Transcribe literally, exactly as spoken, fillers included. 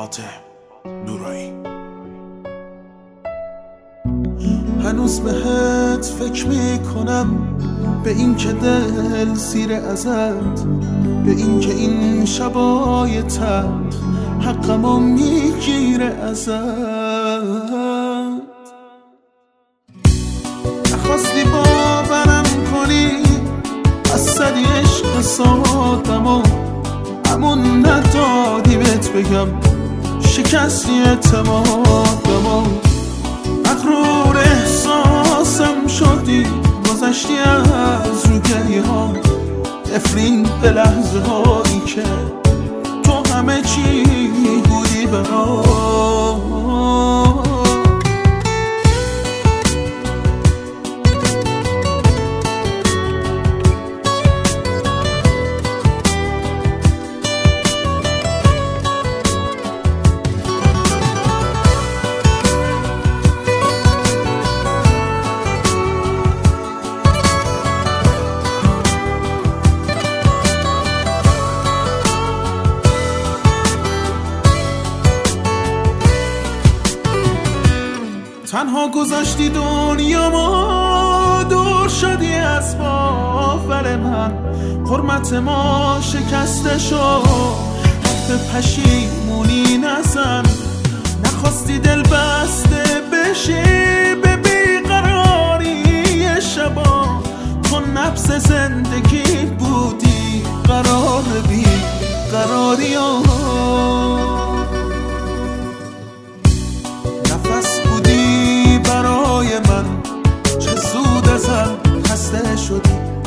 فاتح نورایی. هنوز بهت فکر میکنم، به این که دل سیر ازت، به این که این شبای تلخ حقمو میگیره ازت. نخواستی باورم کنی از صدی عشق سادمو، همون ندادی بهت بگم شکستی اعتمادمو. مغرور احساسم شدی، گذشتی از رو گریه ها، نفرین به لحظه هایی که تو همه چی بودی برام. تنها گذاشتی دنیا ما، دور شدی از باور من، حرمت ما شکسته شد، حرف پشیمونی نزن. نخواستی دل بسته بشی به بیقراری شبا، تو نبض زندگی بودی، قرار بی قراری ها. نفس بودی برای من، چه زود ازم خسته شدی،